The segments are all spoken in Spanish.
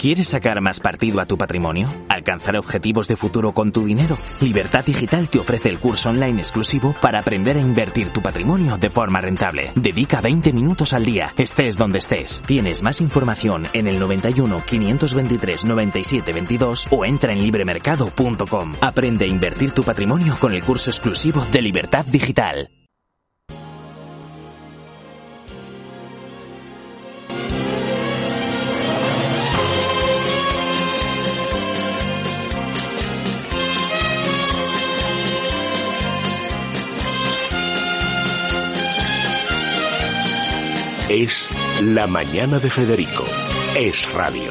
¿Quieres sacar más partido a tu patrimonio? ¿Alcanzar objetivos de futuro con tu dinero? Libertad Digital te ofrece el curso online exclusivo para aprender a invertir tu patrimonio de forma rentable. Dedica 20 minutos al día, estés donde estés. Tienes más información en el 91 523 97 22 o entra en libremercado.com. Aprende a invertir tu patrimonio con el curso exclusivo de Libertad Digital. Es La Mañana de Federico. Es Radio.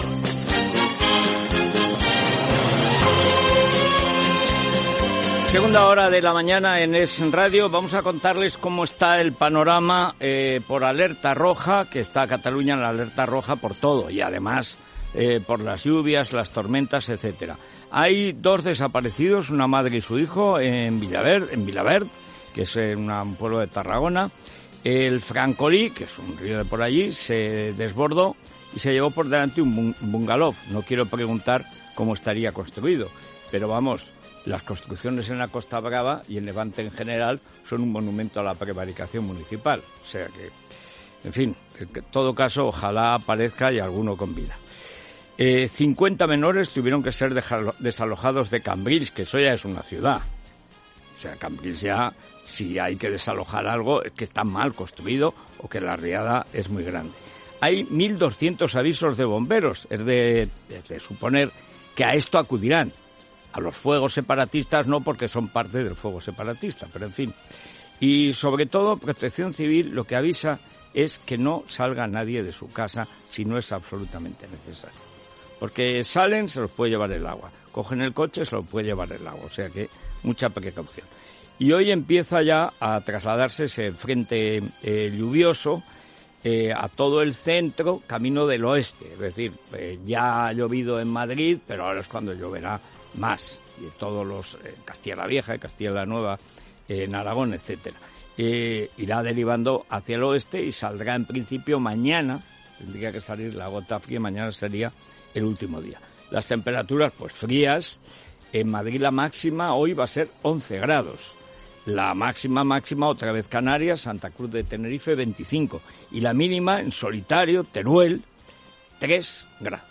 Segunda hora de la mañana en Es Radio. Vamos a contarles cómo está el panorama por alerta roja, que está Cataluña en la alerta roja por todo y además por las lluvias, las tormentas, etcétera. Hay 2 desaparecidos, una madre y su hijo en Vilaverd, que es un pueblo de Tarragona. El Francolí, que es un río de por allí, se desbordó y se llevó por delante un bungalow. No quiero preguntar cómo estaría construido, pero vamos, las construcciones en la Costa Brava y en Levante en general son un monumento a la prevaricación municipal. O sea que, en fin, en todo caso, ojalá aparezca y alguno con vida. 50 menores tuvieron que ser desalojados de Cambrils, que eso ya es una ciudad. O sea, Cambrils ya, si hay que desalojar algo, es que está mal construido o que la riada es muy grande. Hay 1.200 avisos de bomberos, es de suponer que a esto acudirán. A los fuegos separatistas no, porque son parte del fuego separatista, pero en fin. Y sobre todo, Protección Civil lo que avisa es que no salga nadie de su casa si no es absolutamente necesario. Porque salen, se los puede llevar el agua. Cogen el coche, se los puede llevar el agua. O sea que mucha precaución. Y hoy empieza ya a trasladarse ese frente lluvioso a todo el centro, camino del oeste. Es decir, ya ha llovido en Madrid, pero ahora es cuando lloverá más. Y todos los Castilla la Vieja, Castilla la Nueva, en Aragón, etcétera. Irá derivando hacia el oeste y saldrá en principio mañana. Tendría que salir la gota fría, mañana sería el último día. Las temperaturas, pues frías. En Madrid la máxima hoy va a ser 11 grados. La máxima, otra vez Canarias, Santa Cruz de Tenerife, 25. Y la mínima en solitario, Teruel, 3 grados.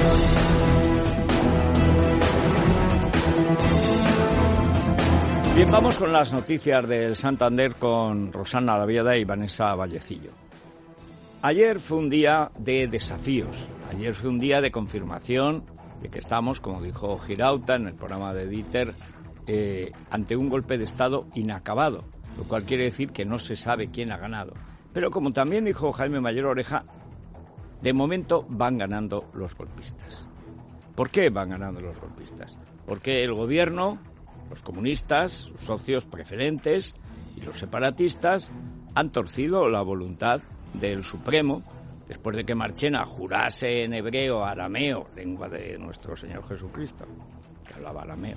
Bien, vamos con las noticias del Santander con Rosana Laviada y Vanessa Vallecillo. Ayer fue un día de desafíos. Ayer fue un día de confirmación de que estamos, como dijo Girauta en el programa de Dieter, ante un golpe de Estado inacabado, lo cual quiere decir que no se sabe quién ha ganado. Pero como también dijo Jaime Mayor Oreja, de momento van ganando los golpistas. ¿Por qué van ganando los golpistas? Porque el gobierno, los comunistas, sus socios preferentes y los separatistas han torcido la voluntad del Supremo después de que Marchena jurase en hebreo, arameo, lengua de nuestro Señor Jesucristo, que hablaba arameo,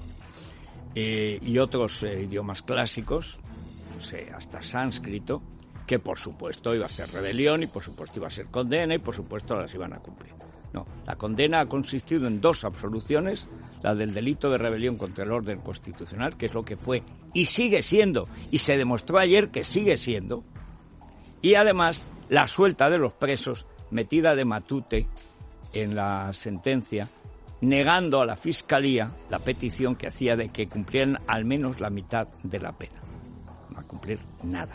y otros idiomas clásicos, no sé, hasta sánscrito, que por supuesto iba a ser rebelión y por supuesto iba a ser condena y por supuesto las iban a cumplir. No, la condena ha consistido en 2 absoluciones, la del delito de rebelión contra el orden constitucional, que es lo que fue y sigue siendo, y se demostró ayer que sigue siendo, y además la suelta de los presos, metida de matute en la sentencia, negando a la Fiscalía la petición que hacía de que cumplieran al menos la mitad de la pena. No va a cumplir nada.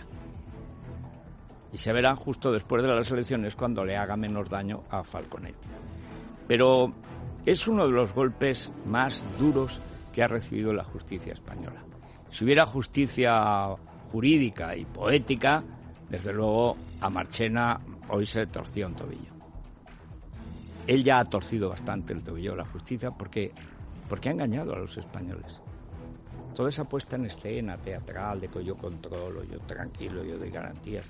Y se verá justo después de las elecciones cuando le haga menos daño a Falconet. Pero es uno de los golpes más duros que ha recibido la justicia española. Si hubiera justicia jurídica y poética, desde luego a Marchena hoy se torcía un tobillo. Él ya ha torcido bastante el tobillo de la justicia porque ha engañado a los españoles. Toda esa puesta en escena teatral de que yo controlo, yo tranquilo, yo doy garantías.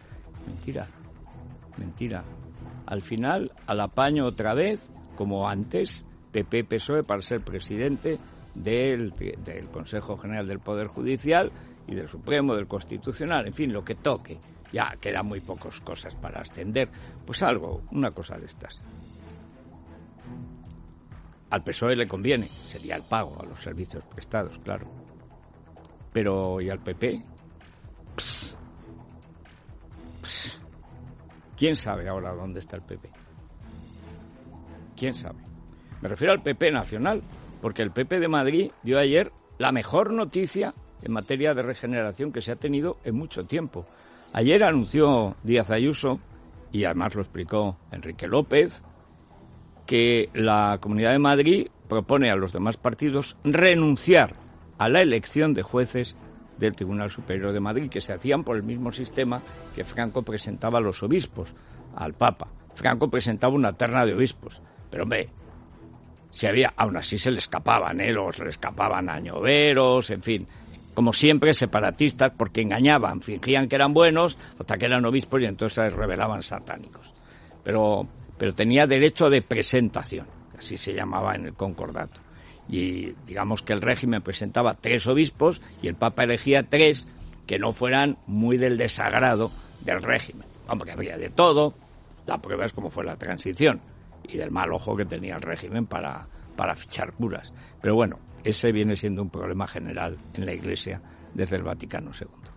Mentira. Al final, al apaño otra vez, como antes, PP-PSOE para ser presidente del Consejo General del Poder Judicial y del Supremo, del Constitucional, en fin, lo que toque. Ya quedan muy pocas cosas para ascender. Pues una cosa de estas. Al PSOE le conviene, sería el pago a los servicios prestados, claro. Pero, ¿y al PP? ¿Quién sabe ahora dónde está el PP? ¿Quién sabe? Me refiero al PP nacional, porque el PP de Madrid dio ayer la mejor noticia en materia de regeneración que se ha tenido en mucho tiempo. Ayer anunció Díaz Ayuso, y además lo explicó Enrique López, que la Comunidad de Madrid propone a los demás partidos renunciar a la elección de jueces del Tribunal Superior de Madrid, que se hacían por el mismo sistema que Franco presentaba a los obispos, al Papa. Franco presentaba una terna de obispos, pero hombre, si había, aún así se le escapaban, se le escapaban a Ñoveros, en fin, como siempre separatistas, porque engañaban, fingían que eran buenos, hasta que eran obispos y entonces se revelaban satánicos. Pero tenía derecho de presentación, así se llamaba en el concordato. Y digamos que el régimen presentaba 3 obispos y el Papa elegía 3 que no fueran muy del desagrado del régimen. Hombre, había de todo, la prueba es cómo fue la transición y del mal ojo que tenía el régimen para fichar curas. Pero bueno, ese viene siendo un problema general en la Iglesia desde el Vaticano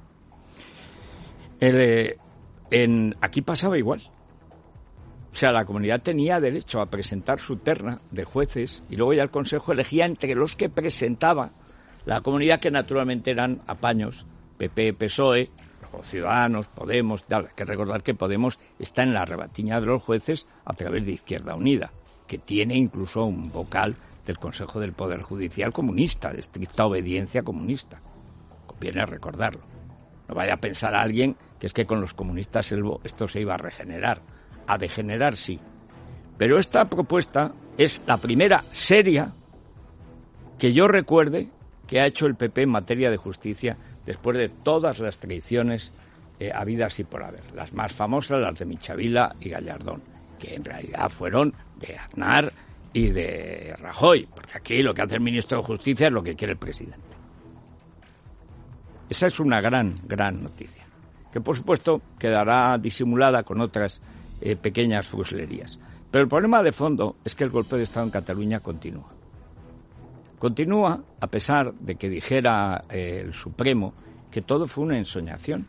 II. Aquí pasaba igual. O sea, la comunidad tenía derecho a presentar su terna de jueces y luego ya el Consejo elegía entre los que presentaba la comunidad, que naturalmente eran apaños, PP, PSOE, los Ciudadanos, Podemos, tal. Hay que recordar que Podemos está en la rebatiña de los jueces a través de Izquierda Unida, que tiene incluso un vocal del Consejo del Poder Judicial comunista, de estricta obediencia comunista. Conviene recordarlo. No vaya a pensar a alguien que es que con los comunistas esto se iba a regenerar. A degenerar sí. Pero esta propuesta es la primera seria que yo recuerde que ha hecho el PP en materia de justicia después de todas las traiciones habidas y por haber. Las más famosas, las de Michavila y Gallardón, que en realidad fueron de Aznar y de Rajoy, porque aquí lo que hace el ministro de Justicia es lo que quiere el presidente. Esa es una gran noticia, que por supuesto quedará disimulada con otras pequeñas fruslerías. Pero el problema de fondo es que el golpe de Estado en Cataluña continúa. Continúa a pesar de que dijera el Supremo que todo fue una ensoñación.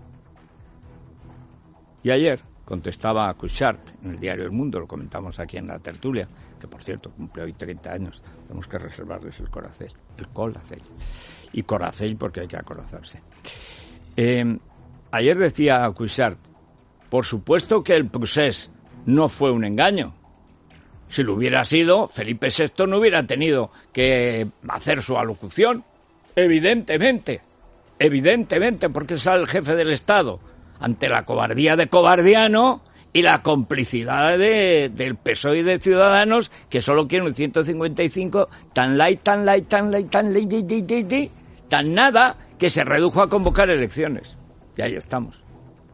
Y ayer contestaba a Cuixart en el diario El Mundo, lo comentamos aquí en la tertulia, que por cierto cumple hoy 30 años, tenemos que reservarles el colacel. Y coracel porque hay que acorazarse. Ayer decía Cuixart: por supuesto que el procés no fue un engaño. Si lo hubiera sido, Felipe VI no hubiera tenido que hacer su alocución. Evidentemente, porque es el jefe del Estado, ante la cobardía de Cobardiano y la complicidad del PSOE y de Ciudadanos, que solo quieren un 155 tan nada, que se redujo a convocar elecciones. Y ahí estamos.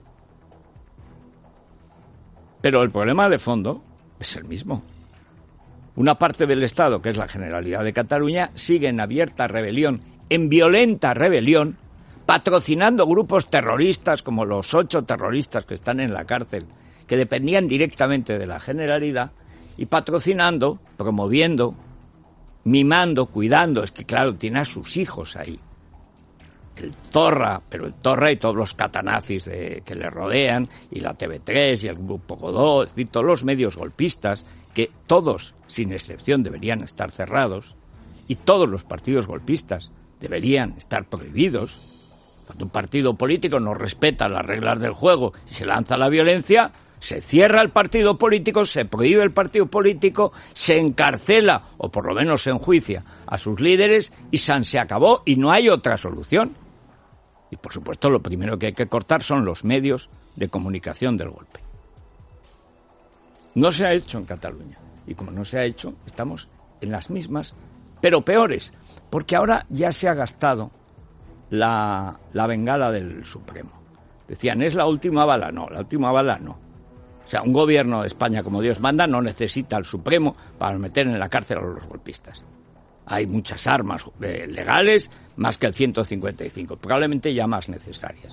Pero el problema de fondo es el mismo. Una parte del Estado, que es la Generalidad de Cataluña, sigue en abierta rebelión, en violenta rebelión, patrocinando grupos terroristas como los 8 terroristas que están en la cárcel, que dependían directamente de la Generalidad, y patrocinando, promoviendo, mimando, cuidando. Es que claro, tiene a sus hijos ahí. El Torra y todos los catanazis que le rodean, y la TV3 y el Grupo Godó, es decir, todos los medios golpistas, que todos, sin excepción, deberían estar cerrados, y todos los partidos golpistas deberían estar prohibidos. Cuando un partido político no respeta las reglas del juego y se lanza a la violencia, se cierra el partido político, se prohíbe el partido político, se encarcela, o por lo menos se enjuicia a sus líderes, y se acabó, y no hay otra solución. Y por supuesto lo primero que hay que cortar son los medios de comunicación del golpe. No se ha hecho en Cataluña, y como no se ha hecho, estamos en las mismas, pero peores, porque ahora ya se ha gastado la bengala del Supremo. Decían, es la última bala. No, la última bala no. O sea, un gobierno de España como Dios manda no necesita al Supremo para meter en la cárcel a los golpistas. Hay muchas armas legales, más que el 155, probablemente ya más necesarias.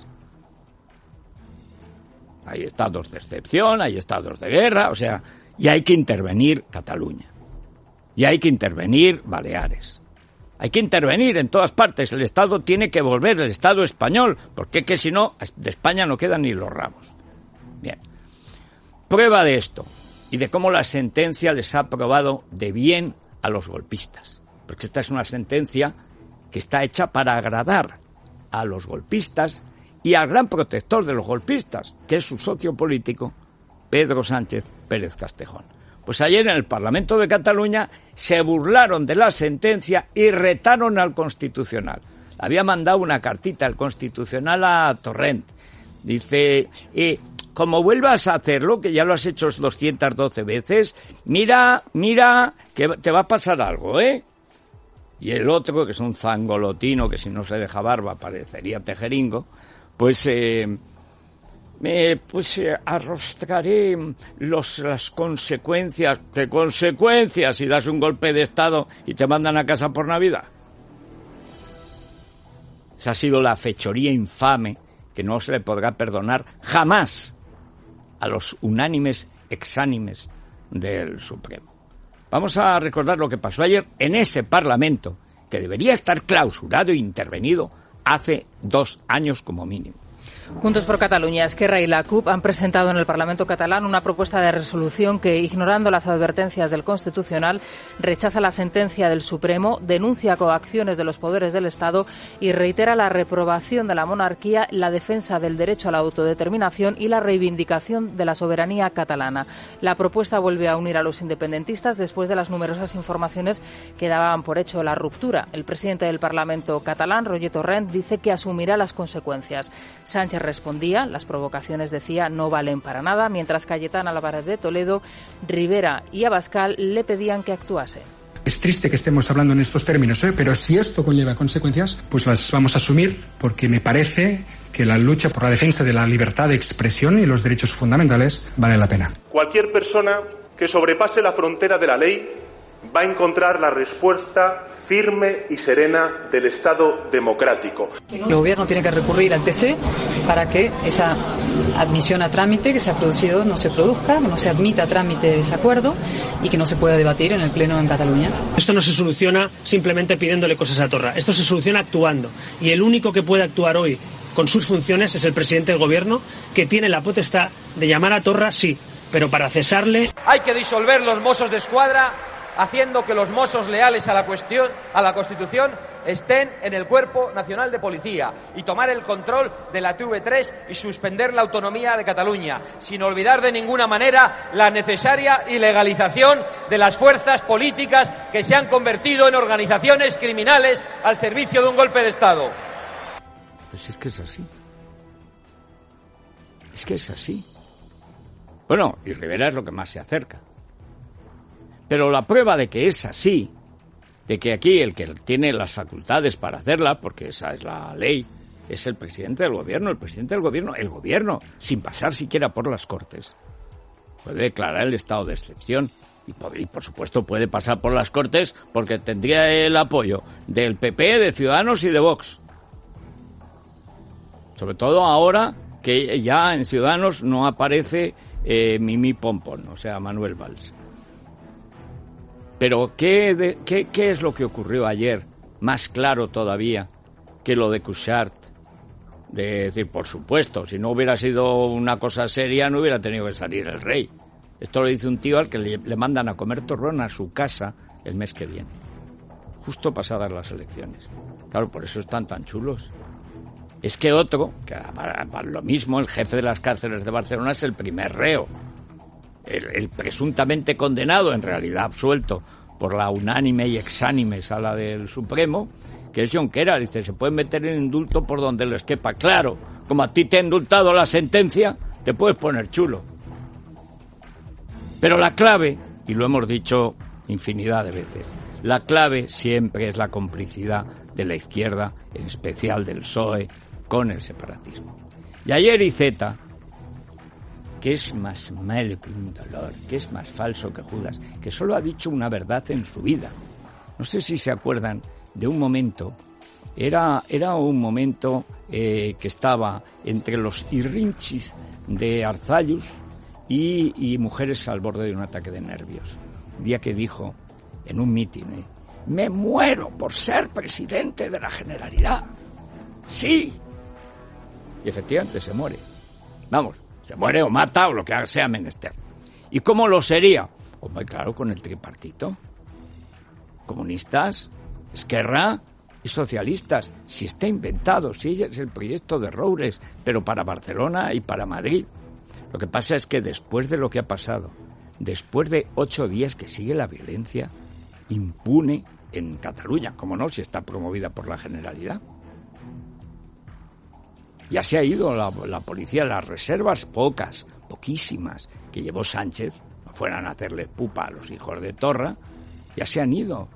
Hay estados de excepción, hay estados de guerra, o sea, y hay que intervenir Cataluña. Y hay que intervenir Baleares. Hay que intervenir en todas partes. El Estado tiene que volver, el Estado español, porque que si no, de España no quedan ni los ramos. Bien. Prueba de esto y de cómo la sentencia les ha probado de bien a los golpistas. Porque esta es una sentencia que está hecha para agradar a los golpistas y al gran protector de los golpistas, que es su socio político, Pedro Sánchez Pérez Castejón. Pues ayer en el Parlamento de Cataluña se burlaron de la sentencia y retaron al Constitucional. Había mandado una cartita al Constitucional a Torrent. Dice, como vuelvas a hacerlo, que ya lo has hecho 212 veces, mira, que te va a pasar algo, ¿eh? Y el otro, que es un zangolotino, que si no se deja barba parecería tejeringo, pues arrostraré las consecuencias. ¿Qué consecuencias si das un golpe de Estado y te mandan a casa por Navidad? Esa ha sido la fechoría infame que no se le podrá perdonar jamás a los unánimes exánimes del Supremo. Vamos a recordar lo que pasó ayer en ese Parlamento, que debería estar clausurado e intervenido hace 2 años como mínimo. Juntos por Cataluña, Esquerra y la CUP han presentado en el Parlamento catalán una propuesta de resolución que, ignorando las advertencias del Constitucional, rechaza la sentencia del Supremo, denuncia coacciones de los poderes del Estado y reitera la reprobación de la monarquía, la defensa del derecho a la autodeterminación y la reivindicación de la soberanía catalana. La propuesta vuelve a unir a los independentistas después de las numerosas informaciones que daban por hecho la ruptura. El presidente del Parlamento catalán, Roger Torrent, dice que asumirá las consecuencias. Sánchez respondía, las provocaciones, decía, no valen para nada, mientras Cayetana Álvarez de Toledo, Rivera y Abascal le pedían que actuase. Es triste que estemos hablando en estos términos, pero si esto conlleva consecuencias, pues las vamos a asumir, porque me parece que la lucha por la defensa de la libertad de expresión y los derechos fundamentales vale la pena. Cualquier persona que sobrepase la frontera de la ley va a encontrar la respuesta firme y serena del Estado democrático. El Gobierno tiene que recurrir al TC para que esa admisión a trámite que se ha producido no se produzca, no se admita a trámite ese acuerdo y que no se pueda debatir en el Pleno en Cataluña. Esto no se soluciona simplemente pidiéndole cosas a Torra, esto se soluciona actuando. Y el único que puede actuar hoy con sus funciones es el presidente del Gobierno, que tiene la potestad de llamar a Torra, sí, pero para cesarle... Hay que disolver los Mossos de Escuadra, haciendo que los Mossos leales a la Constitución estén en el Cuerpo Nacional de Policía y tomar el control de la TV3 y suspender la autonomía de Cataluña, sin olvidar de ninguna manera la necesaria ilegalización de las fuerzas políticas que se han convertido en organizaciones criminales al servicio de un golpe de Estado. Pues es que es así. Es que es así. Bueno, y Rivera es lo que más se acerca. Pero la prueba de que es así, de que aquí el que tiene las facultades para hacerla, porque esa es la ley, es el presidente del Gobierno. El presidente del Gobierno, el Gobierno, sin pasar siquiera por las Cortes, puede declarar el estado de excepción y por supuesto puede pasar por las Cortes porque tendría el apoyo del PP, de Ciudadanos y de Vox. Sobre todo ahora que ya en Ciudadanos no aparece Mimi Pompón, o sea, Manuel Valls. Pero ¿qué es lo que ocurrió ayer? Más claro todavía que lo de Cuixart. De decir, por supuesto, si no hubiera sido una cosa seria, no hubiera tenido que salir el rey. Esto lo dice un tío al que le mandan a comer torrón a su casa el mes que viene, justo pasadas las elecciones. Claro, por eso están tan chulos. Es que otro, que para lo mismo, el jefe de las cárceles de Barcelona es el primer reo. El presuntamente condenado, en realidad absuelto por la unánime y exánime sala del Supremo, que es Junqueras. Dice, se puede meter en indulto por donde les quepa. Claro, como a ti te ha indultado la sentencia, te puedes poner chulo. Pero la clave, y lo hemos dicho infinidad de veces, la clave siempre es la complicidad de la izquierda, en especial del PSOE, con el separatismo. Y ayer Iceta, que es más malo que un dolor, que es más falso que Judas, que solo ha dicho una verdad en su vida. No sé si se acuerdan de un momento, era un momento que estaba entre los irrinchis de Arzallus y mujeres al borde de un ataque de nervios. Un día que dijo en un mitin, me muero por ser presidente de la Generalidad. Sí. Y efectivamente se muere. Vamos, se muere o mata o lo que sea menester. ¿Y cómo lo sería? Muy claro, con el tripartito. Comunistas, Esquerra y socialistas. Si está inventado, si es el proyecto de Roures, pero para Barcelona y para Madrid. Lo que pasa es que después de lo que ha pasado, después de 8 días que sigue la violencia impune en Cataluña, como no, si está promovida por la Generalidad. Ya se ha ido la policía, las reservas pocas, poquísimas, que llevó Sánchez, no fueran a hacerle pupa a los hijos de Torra, ya se han ido.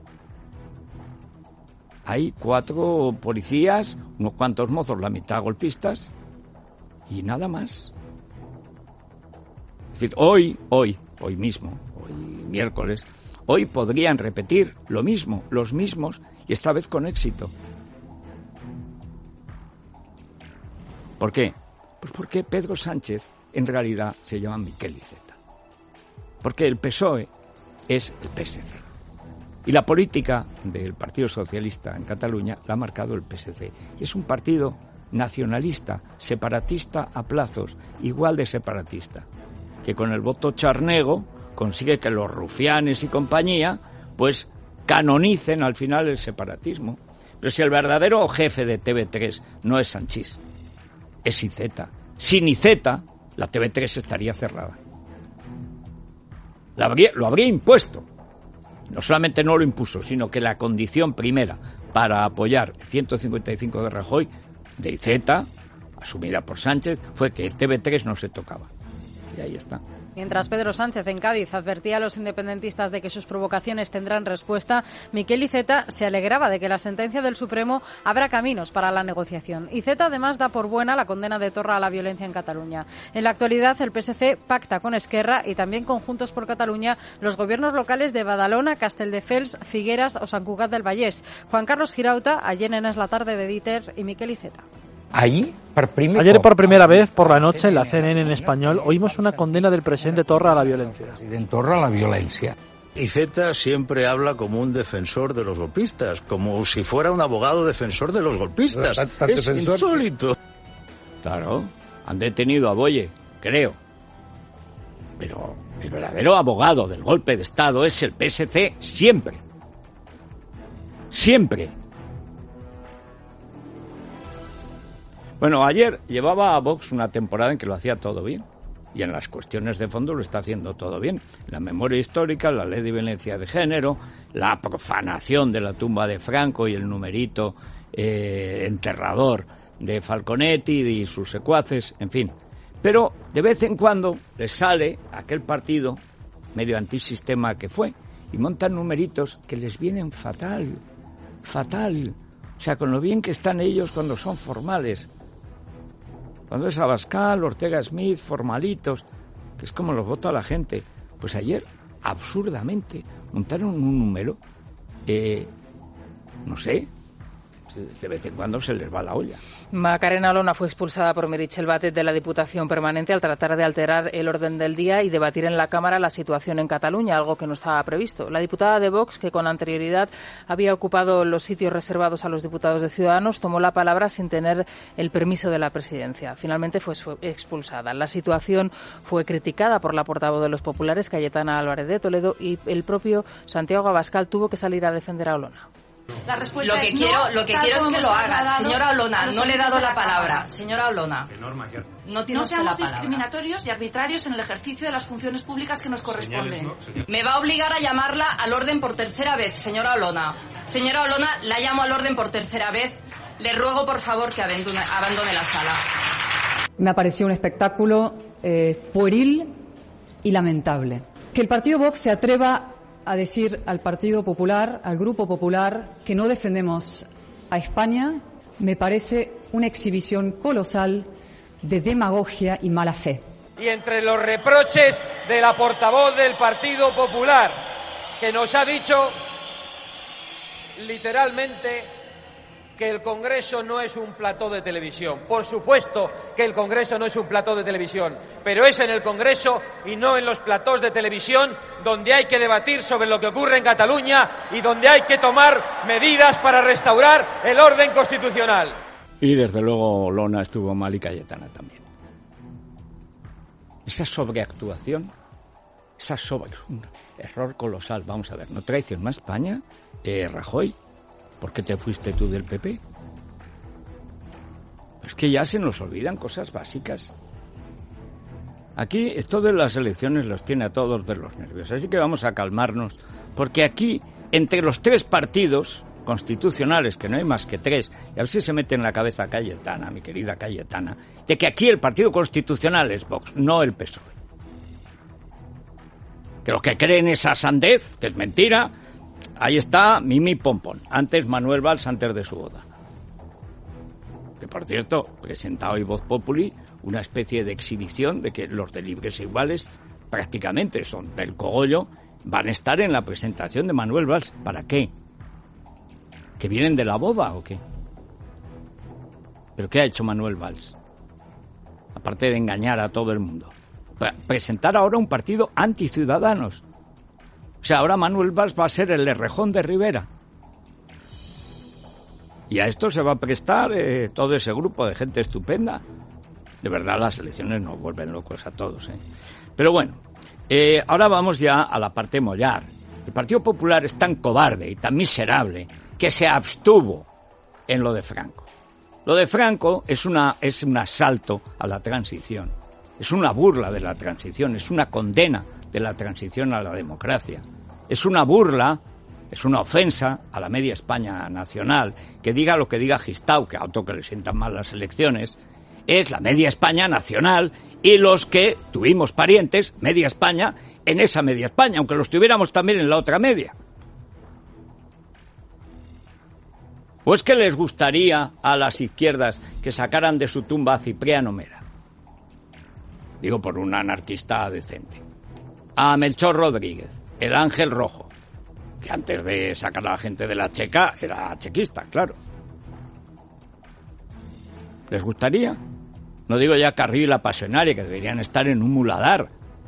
Hay 4 policías, unos cuantos mozos, la mitad golpistas, y nada más. Es decir, hoy mismo, hoy miércoles, hoy podrían repetir lo mismo, los mismos, y esta vez con éxito. ¿Por qué? Pues porque Pedro Sánchez en realidad se llama Miquel Iceta. Porque el PSOE es el PSC. Y la política del Partido Socialista en Cataluña la ha marcado el PSC. Y es un partido nacionalista, separatista a plazos, igual de separatista, que con el voto charnego consigue que los rufianes y compañía pues canonicen al final el separatismo. Pero si el verdadero jefe de TV3 no es Sanchís, es Iceta. Sin Iceta, la TV3 estaría cerrada. Lo habría impuesto. No solamente no lo impuso, sino que la condición primera para apoyar el 155 de Rajoy, de Iceta, asumida por Sánchez, fue que el TV3 no se tocaba. Y ahí está. Mientras Pedro Sánchez en Cádiz advertía a los independentistas de que sus provocaciones tendrán respuesta, Miquel Iceta se alegraba de que la sentencia del Supremo abra caminos para la negociación. Iceta además da por buena la condena de Torra a la violencia en Cataluña. En la actualidad el PSC pacta con Esquerra y también con Juntos por Cataluña los gobiernos locales de Badalona, Castelldefels, Figueras o Sant Cugat del Vallès. Juan Carlos Girauta, ayer en Es la tarde de Dieter y Miquel Iceta. Ayer por primera vez por la noche en la CNN en español oímos una condena del presidente Torra a la violencia. Iceta siempre habla como un defensor de los golpistas, como si fuera un abogado defensor de los golpistas. Es insólito. Claro, han detenido a Boye, creo. Pero el verdadero abogado del golpe de Estado es el PSC siempre. Siempre. Bueno, ayer llevaba a Vox una temporada en que lo hacía todo bien. Y en las cuestiones de fondo lo está haciendo todo bien. La memoria histórica, la ley de violencia de género, la profanación de la tumba de Franco y el numerito enterrador de Falconetti y sus secuaces, en fin. Pero de vez en cuando le sale aquel partido medio antisistema que fue y montan numeritos que les vienen fatal. O sea, con lo bien que están ellos cuando son formales. Cuando es Abascal, Ortega Smith, formalitos, que es como los vota la gente. Pues ayer, absurdamente, montaron un número, no sé, de vez en cuando se les va la olla. Macarena Olona fue expulsada por Meritxell Batet de la Diputación Permanente al tratar de alterar el orden del día y debatir en la Cámara la situación en Cataluña, algo que no estaba previsto. La diputada de Vox, que con anterioridad había ocupado los sitios reservados a los diputados de Ciudadanos, tomó la palabra sin tener el permiso de la presidencia. Finalmente fue expulsada. La situación fue criticada por la portavoz de los populares, Cayetana Álvarez de Toledo, y el propio Santiago Abascal tuvo que salir a defender a Olona. La respuesta lo que quiero es que lo haga. Señora Olona, no le he dado la palabra. Señora Olona, no seamos discriminatorios y arbitrarios en el ejercicio de las funciones públicas que nos corresponden. Me va a obligar a llamarla al orden por tercera vez, señora Olona. Señora Olona, la llamo al orden por tercera vez. Le ruego, por favor, que abandone la sala. Me ha parecido un espectáculo pueril y lamentable. Que el partido Vox se atreva a decir al Partido Popular, al Grupo Popular, que no defendemos a España, me parece una exhibición colosal de demagogia y mala fe. Y entre los reproches de la portavoz del Partido Popular, que nos ha dicho literalmente que el Congreso no es un plató de televisión. Por supuesto que el Congreso no es un plató de televisión, pero es en el Congreso y no en los platós de televisión donde hay que debatir sobre lo que ocurre en Cataluña y donde hay que tomar medidas para restaurar el orden constitucional. Y desde luego Olona estuvo mal y Cayetana también. Esa sobreactuación, es un error colosal. Vamos a ver, ¿no traicionó a España, Rajoy? ¿Por qué te fuiste tú del PP? Es que ya se nos olvidan cosas básicas. Aquí esto de las elecciones los tiene a todos de los nervios, así que vamos a calmarnos, porque aquí, entre los tres partidos constitucionales, que no hay más que tres, y a ver si se mete en la cabeza Cayetana, mi querida Cayetana, de que aquí el partido constitucional es Vox, no el PSOE. Que los que creen esa sandez, que es mentira, ahí está Mimi Pompón, antes Manuel Valls, antes de su boda. Que por cierto, presenta hoy Voz Populi una especie de exhibición de que los de Libres e Iguales prácticamente son del cogollo, van a estar en la presentación de Manuel Valls. ¿Para qué? ¿Que vienen de la boda o qué? ¿Pero qué ha hecho Manuel Valls? Aparte de engañar a todo el mundo. Presentar ahora un partido anticiudadanos. O sea, ahora Manuel Valls va a ser el Errejón de Rivera. Y a esto se va a prestar todo ese grupo de gente estupenda. De verdad, las elecciones nos vuelven locos a todos, ¿eh? Pero bueno, ahora vamos ya a la parte mollar. El Partido Popular es tan cobarde y tan miserable que se abstuvo en lo de Franco. Lo de Franco es un asalto a la transición. Es una burla de la transición, es una condena de la transición a la democracia. Es una burla, es una ofensa a la media España nacional. Que diga lo que diga Gistau, que a otro que le sientan mal las elecciones, es la media España nacional y los que tuvimos parientes, media España, en esa media España, aunque los tuviéramos también en la otra media. ¿O es que les gustaría a las izquierdas que sacaran de su tumba a Cipriano Mera? Digo, por un anarquista decente. A Melchor Rodríguez, el Ángel Rojo, que antes de sacar a la gente de la Checa era chequista, claro. ¿Les gustaría? No digo ya Carril y la Pasionaria, que deberían estar en un muladar.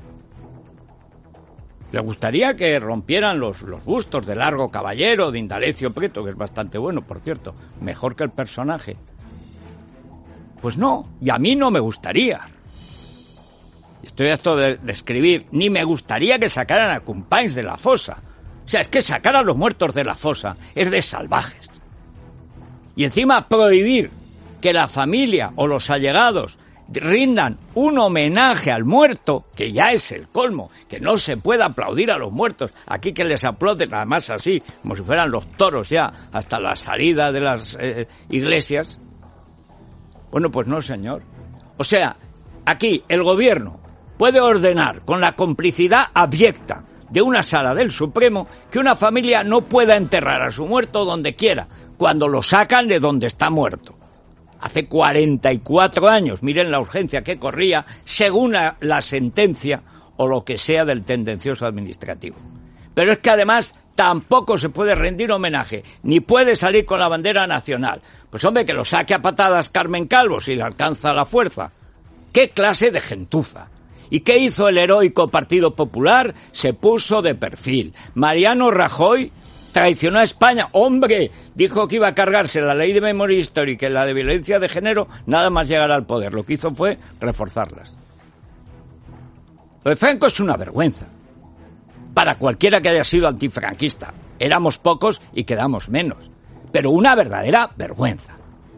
¿Les gustaría que rompieran los bustos de Largo Caballero, de Indalecio Prieto, que es bastante bueno, por cierto, mejor que el personaje? Pues no, y a mí no me gustaría. Estoy harto de escribir, ni me gustaría que sacaran a Companys de la fosa. O sea, es que sacar a los muertos de la fosa es de salvajes. Y encima prohibir que la familia o los allegados rindan un homenaje al muerto, que ya es el colmo, que no se pueda aplaudir a los muertos, aquí que les aplauden además así, como si fueran los toros ya, hasta la salida de las iglesias. Bueno, pues no, señor. O sea, aquí el gobierno puede ordenar, con la complicidad abyecta de una sala del Supremo, que una familia no pueda enterrar a su muerto donde quiera, cuando lo sacan de donde está muerto. Hace 44 años, miren la urgencia que corría, según la sentencia o lo que sea del tendencioso administrativo. Pero es que además tampoco se puede rendir homenaje, ni puede salir con la bandera nacional. Pues hombre, que lo saque a patadas Carmen Calvo si le alcanza la fuerza. ¿Qué clase de gentuza? ¿Y qué hizo el heroico Partido Popular? Se puso de perfil. Mariano Rajoy traicionó a España. ¡Hombre! Dijo que iba a cargarse la ley de memoria histórica y la de violencia de género nada más llegar al poder. Lo que hizo fue reforzarlas. Lo de Franco es una vergüenza. Para cualquiera que haya sido antifranquista. Éramos pocos y quedamos menos. Pero una verdadera vergüenza.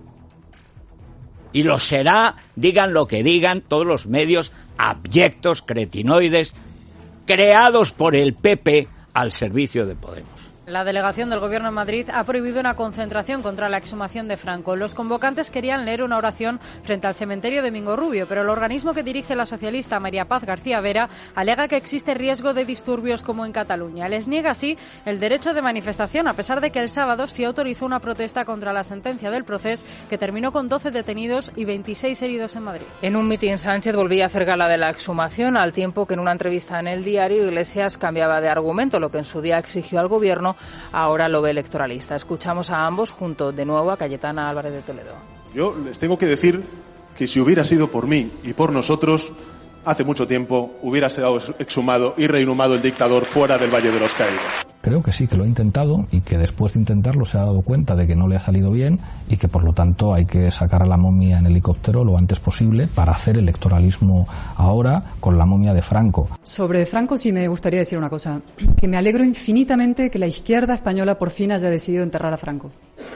Y lo será, digan lo que digan, todos los medios abyectos, cretinoides, creados por el PP al servicio de Podemos. La delegación del Gobierno en Madrid ha prohibido una concentración contra la exhumación de Franco. Los convocantes querían leer una oración frente al cementerio de Mingo Rubio, pero el organismo que dirige la socialista María Paz García Vera alega que existe riesgo de disturbios como en Cataluña. Les niega así el derecho de manifestación, a pesar de que el sábado sí autorizó una protesta contra la sentencia del Procés, que terminó con 12 detenidos y 26 heridos en Madrid. En un mitin, Sánchez volvía a hacer gala de la exhumación, al tiempo que en una entrevista en El Diario Iglesias cambiaba de argumento, lo que en su día exigió al Gobierno gobierno ahora lo ve electoralista. Escuchamos a ambos junto de nuevo a Cayetana Álvarez de Toledo. Yo les tengo que decir que si hubiera sido por mí y por nosotros, hace mucho tiempo hubiera sido exhumado y reinhumado el dictador fuera del Valle de los Caídos. Creo que sí, que lo ha intentado y que después de intentarlo se ha dado cuenta de que no le ha salido bien y que por lo tanto hay que sacar a la momia en helicóptero lo antes posible para hacer electoralismo ahora con la momia de Franco. Sobre Franco sí me gustaría decir una cosa, que me alegro infinitamente que la izquierda española por fin haya decidido enterrar a Franco.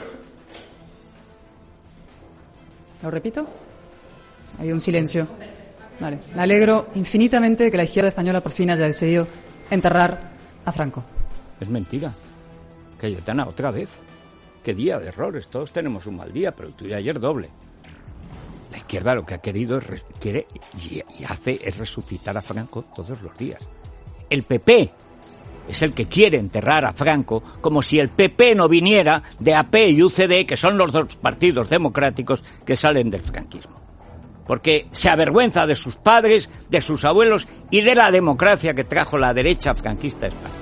¿Lo repito? Hay un silencio. Vale. Me alegro infinitamente de que la izquierda española por fin haya decidido enterrar a Franco. Es mentira. Cayetana, otra vez. Qué día de errores. Todos tenemos un mal día, pero el tuyo ayer doble. La izquierda lo que ha querido quiere y hace es resucitar a Franco todos los días. El PP es el que quiere enterrar a Franco como si el PP no viniera de AP y UCD, que son los dos partidos democráticos que salen del franquismo. Porque se avergüenza de sus padres, de sus abuelos y de la democracia que trajo la derecha franquista a España.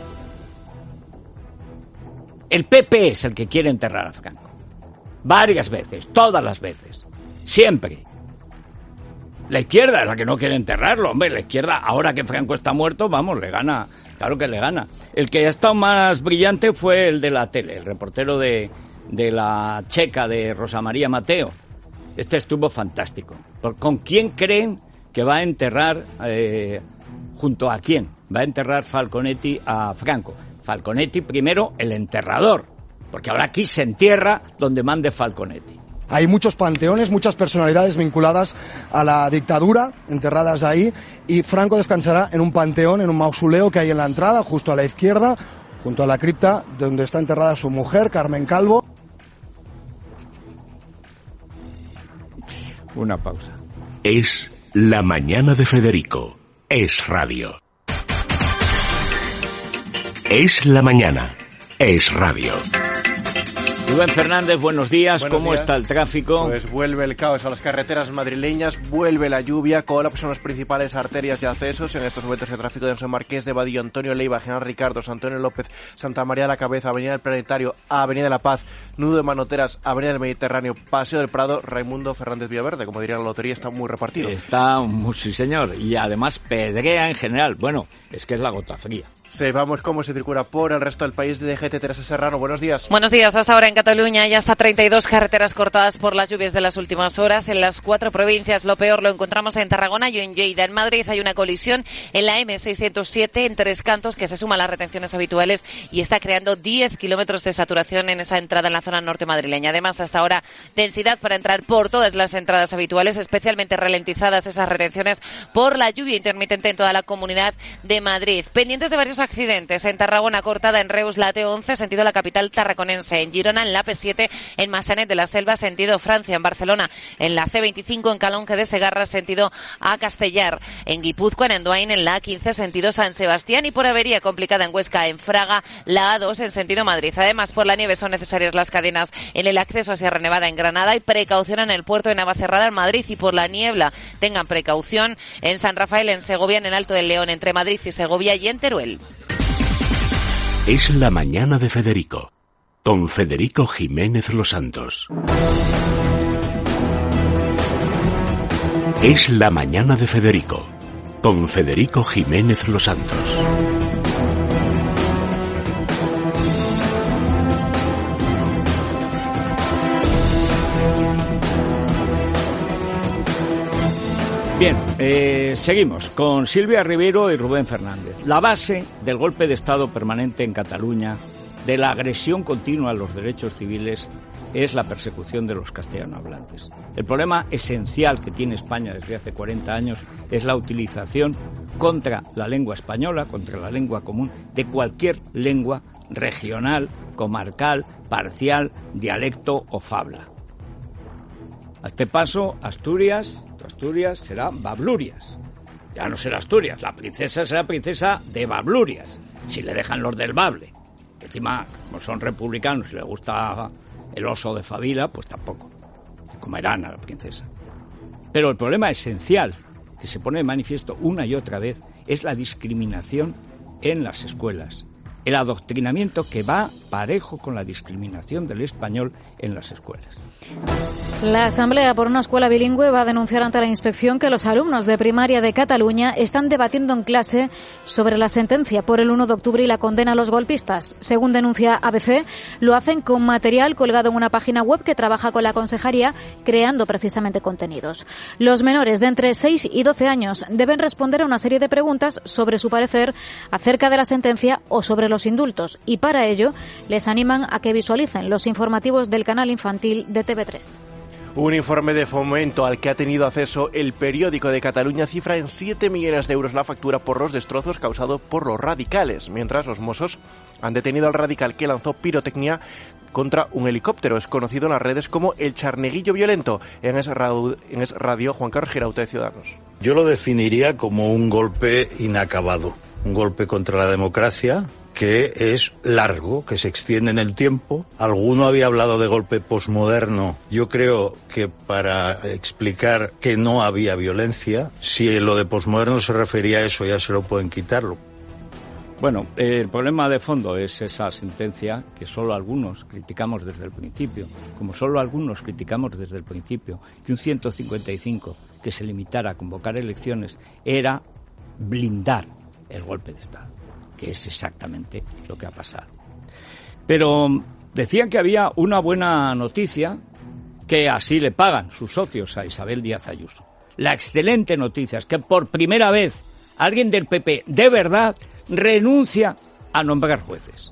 El PP es el que quiere enterrar a Franco. Varias veces, todas las veces, siempre. La izquierda es la que no quiere enterrarlo. Hombre, la izquierda, ahora que Franco está muerto, vamos, le gana. Claro que le gana. El que ha estado más brillante fue el de la tele, el reportero de la checa de Rosa María Mateo. Este estuvo fantástico. ¿Con quién creen que va a enterrar, junto a quién? Va a enterrar Falconetti a Franco. Falconetti primero, el enterrador, porque ahora aquí se entierra donde mande Falconetti. Hay muchos panteones, muchas personalidades vinculadas a la dictadura, enterradas ahí, y Franco descansará en un panteón, en un mausoleo que hay en la entrada, justo a la izquierda, junto a la cripta donde está enterrada su mujer, Carmen Calvo. Una pausa. Es La Mañana de Federico. Es radio. Es la mañana. Es radio. Rubén Fernández, buenos días. ¿Cómo está el tráfico? Pues vuelve el caos a las carreteras madrileñas, vuelve la lluvia, colapso en las principales arterias y accesos. En estos momentos el tráfico de San Marqués de Badillo, Antonio Leiva, General Ricardo, San Antonio López, Santa María de la Cabeza, Avenida del Planetario, Avenida de la Paz, Nudo de Manoteras, Avenida del Mediterráneo, Paseo del Prado, Raimundo Fernández Villaverde. Como diría la lotería, está muy repartido. Sí, señor. Y además pedrea en general. Bueno, es que es la gota fría. Sepamos cómo se circula por el resto del país. De DGT, Teresa Serrano, buenos días. Buenos días. Hasta ahora en Cataluña ya hasta 32 carreteras cortadas por las lluvias de las últimas horas. En las 4 provincias lo peor lo encontramos en Tarragona y en Lleida. En Madrid hay una colisión en la M607 en Tres Cantos que se suma a las retenciones habituales y está creando 10 kilómetros de saturación en esa entrada en la zona norte madrileña. Además, hasta ahora densidad para entrar por todas las entradas habituales, especialmente ralentizadas esas retenciones por la lluvia intermitente en toda la Comunidad de Madrid. Pendientes de varios accidentes. En Tarragona, cortada en Reus, la T11, sentido la capital tarraconense. En Girona, en la P7, en Massanet de la Selva, sentido Francia. En Barcelona, en la C25, en Calonge de Segarra, sentido a Castellar. En Guipúzcoa, en Andoain, en la A15, sentido San Sebastián. Y por avería complicada en Huesca, en Fraga, la A2, en sentido Madrid. Además, por la nieve son necesarias las cadenas en el acceso a Sierra Nevada, en Granada. Y precaución en el puerto de Navacerrada, en Madrid. Y por la niebla, tengan precaución en San Rafael, en Segovia, en el Alto del León, entre Madrid y Segovia y en Teruel. Es la mañana de Federico, con Federico Jiménez Los Santos. Es la mañana de Federico, con Federico Jiménez Los Santos. Bien, seguimos con Silvia Rivero y Rubén Fernández. La base del golpe de Estado permanente en Cataluña, de la agresión continua a los derechos civiles, es la persecución de los castellanohablantes. El problema esencial que tiene España desde hace 40 años es la utilización contra la lengua española, contra la lengua común, de cualquier lengua regional, comarcal, parcial, dialecto o fabla. A este paso, Asturias será Bablurias. Ya no será Asturias, la princesa será princesa de Bablurias, si le dejan los del Bable. Encima, como son republicanos y les gusta el oso de Favila, pues tampoco. Comerán a la princesa. Pero el problema esencial que se pone de manifiesto una y otra vez es la discriminación en las escuelas, el adoctrinamiento que va parejo con la discriminación del español en las escuelas. La Asamblea por una Escuela Bilingüe va a denunciar ante la inspección que los alumnos de primaria de Cataluña están debatiendo en clase sobre la sentencia por el 1 de octubre y la condena a los golpistas. Según denuncia ABC, lo hacen con material colgado en una página web que trabaja con la Consejería creando precisamente contenidos. Los menores de entre 6 y 12 años deben responder a una serie de preguntas sobre su parecer acerca de la sentencia o sobre los indultos, y para ello les animan a que visualicen los informativos del canal infantil de TV3. Un informe de Fomento al que ha tenido acceso el Periódico de Cataluña cifra en 7 millones de euros la factura por los destrozos causados por los radicales, mientras los Mossos han detenido al radical que lanzó pirotecnia contra un helicóptero. Es conocido en las redes como el Charneguillo Violento. En Es Radio, Juan Carlos Girauta, de Ciudadanos. Yo lo definiría como un golpe inacabado, un golpe contra la democracia, que es largo, que se extiende en el tiempo. Alguno había hablado de golpe posmoderno. Yo creo que para explicar que no había violencia, si lo de posmoderno se refería a eso, ya se lo pueden quitarlo. Bueno, el problema de fondo es esa sentencia que solo algunos criticamos desde el principio, como solo algunos criticamos desde el principio, que un 155 que se limitara a convocar elecciones era blindar el golpe de Estado, que es exactamente lo que ha pasado. Pero decían que había una buena noticia, que así le pagan sus socios a Isabel Díaz Ayuso. La excelente noticia es que por primera vez alguien del PP de verdad renuncia a nombrar jueces.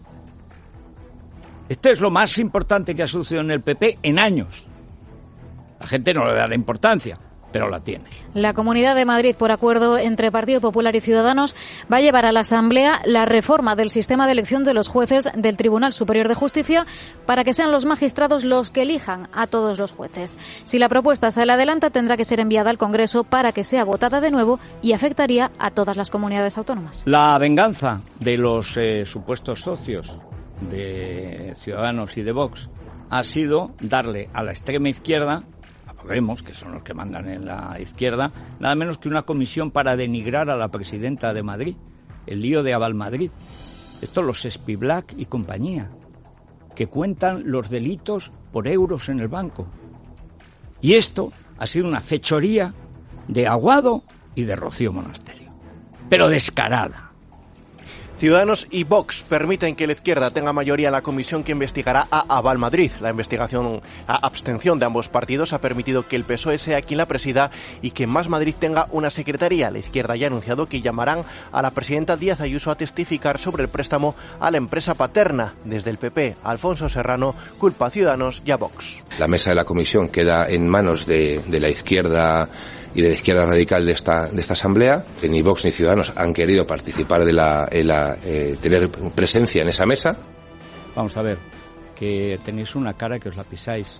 Esto es lo más importante que ha sucedido en el PP en años. La gente no le da la importancia, pero la tiene. La Comunidad de Madrid, por acuerdo entre Partido Popular y Ciudadanos, va a llevar a la Asamblea la reforma del sistema de elección de los jueces del Tribunal Superior de Justicia para que sean los magistrados los que elijan a todos los jueces. Si la propuesta sale adelante, tendrá que ser enviada al Congreso para que sea votada de nuevo y afectaría a todas las comunidades autónomas. La venganza de los supuestos socios de Ciudadanos y de Vox ha sido darle a la extrema izquierda, Podemos, que son los que mandan en la izquierda, nada menos que una comisión para denigrar a la presidenta de Madrid, el lío de Avalmadrid. Esto los Spiblack y compañía, que cuentan los delitos por euros en el banco. Y esto ha sido una fechoría de Aguado y de Rocío Monasterio, pero descarada. Ciudadanos y Vox permiten que la izquierda tenga mayoría en la comisión que investigará a Avalmadrid. La investigación a abstención de ambos partidos ha permitido que el PSOE sea quien la presida y que Más Madrid tenga una secretaría. La izquierda ya ha anunciado que llamarán a la presidenta Díaz Ayuso a testificar sobre el préstamo a la empresa paterna. Desde el PP, Alfonso Serrano culpa a Ciudadanos y a Vox. La mesa de la comisión queda en manos de la izquierda y de la izquierda radical de esta asamblea. Ni Vox ni Ciudadanos han querido participar de tener presencia en esa mesa. Vamos a ver, que tenéis una cara que os la pisáis.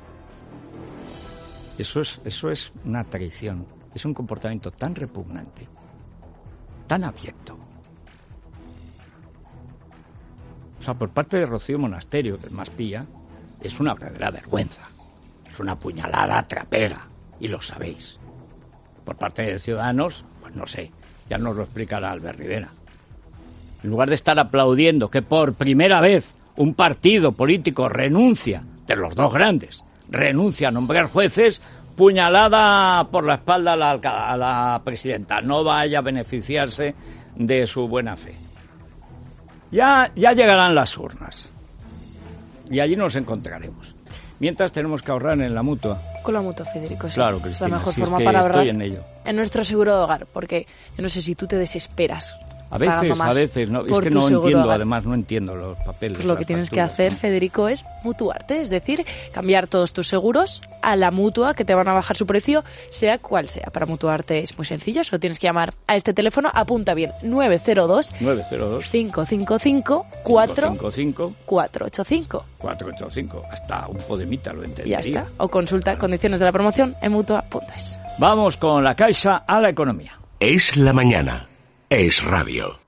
Eso es una traición. Es un comportamiento tan repugnante, tan abyecto. O sea, por parte de Rocío Monasterio, que es más pilla, es una verdadera vergüenza. Es una puñalada trapera, y lo sabéis. Por parte de Ciudadanos, pues no sé, ya nos lo explicará Albert Rivera. En lugar de estar aplaudiendo que por primera vez un partido político renuncia, de los dos grandes, renuncia a nombrar jueces, puñalada por la espalda a la presidenta. No vaya a beneficiarse de su buena fe. Ya llegarán las urnas y allí nos encontraremos. Mientras tenemos que ahorrar en la Mutua. Con la Mutua, Federico. Sí. Claro, Cristina, es la mejor si forma es que para ahorrar estoy en ello. En nuestro seguro de hogar, porque yo no sé si tú te desesperas. A veces, no, es que no entiendo, además no entiendo los papeles. Pues lo que tienes que hacer, ¿no, Federico, es mutuarte? Es decir, cambiar todos tus seguros a la Mutua, que te van a bajar su precio, sea cual sea. Para mutuarte es muy sencillo, solo tienes que llamar a este teléfono, apunta bien, 902 555 485. Hasta un podemita lo entendería. Ya está, o consulta condiciones de la promoción en mutua.es. Vamos con la Caixa a la economía. Es la mañana. Es radio.